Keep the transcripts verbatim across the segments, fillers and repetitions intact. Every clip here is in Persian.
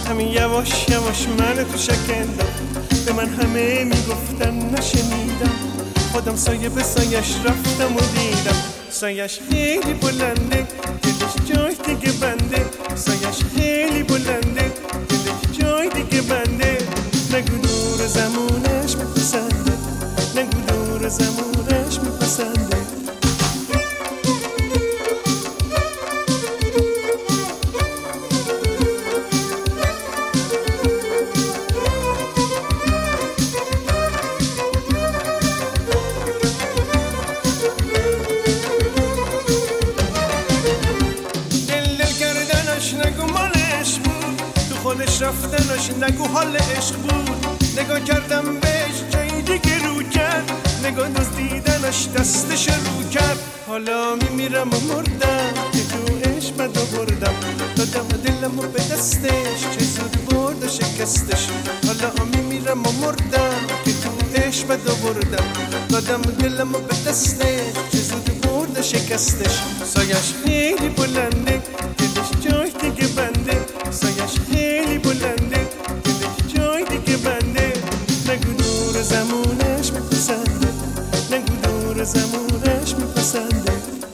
همین یواش یواش من تو شکندم. به من همه میگفتن نشنیدم، خودم سایه به سایش رفتم و دیدم. سایش خیلی بلنده، دلش جای دیگه بنده. سایش خیلی بلنده، دلش جای دیگه بنده. نگو دور زمونش میپسنده، نگو دور زمونش میپسنده. نگو مالش بود، تو خودش رفتنش نگو حال عشق بود. نگاه کردم بهش جایی دیگه رو کرد، نگاه دزدیدنش دستش رو کرد. حالا میمیرم و مردم که تو عشق بدا بردم، دادم دلم و به دستش چه زود برد و شکستش. حالا میمیرم و مردم که تو عشق بدا بردم، دادم دلم و به دستش چه زود برد و شکستش. سایش خیلی بلنده، جای دیگه بنده. سایش خیلی بلنده، دلش جای دیگه بنده. نگو دور زمونش میپسنده، نگو دور زمونش میپسنده.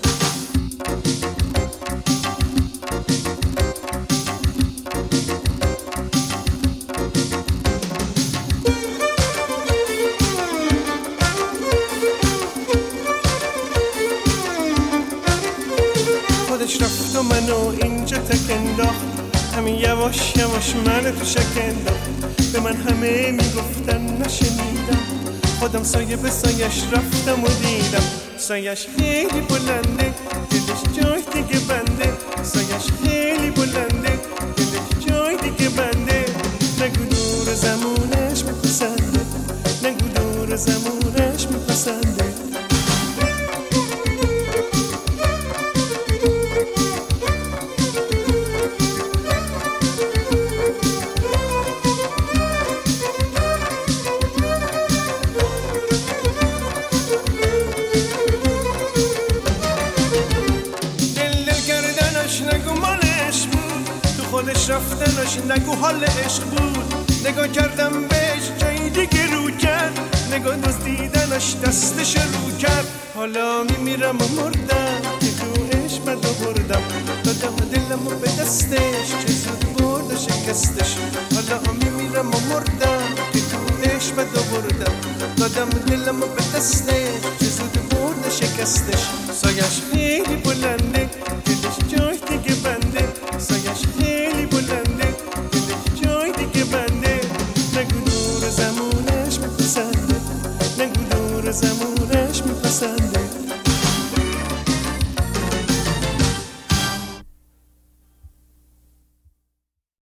خودش رفت و منو اینجا تک انداخت، همین یواش یواش من تو شکندم. به من همه میگفتن نشنیدم، خودم سایه به سایش رفتم و دیدم. سایش خیلی بلنده، دلش جای دیگه بنده. سایش خیلی بلنده، دلش جای دیگه بنده. نگو دور زمونش میپسنده، نگو دور زمونش میپسنده. نگو مالش بود، تو خودش رفتنش نگو حال عشق بود. نگاه کردم بهش جایی دیگه رو کرد، نگاه دزدیدنش دستش رو کرد. حالا میمیرم و مردم که تو عشق بدا بردم، دادم دلم و به دستش چه زود برد و شکستش. حالا میمیرم و مردم که تو عشق بدا بردم، دادم دلم و به دستش چه زود برد و شکستش. سایش خیلی بلنده، دلش جای دیگه بنده. سایش خیلی بلنده، دلش جای دیگه بنده. نگو دور زمونش میپسنده، نگو دور زمونش میپسنده.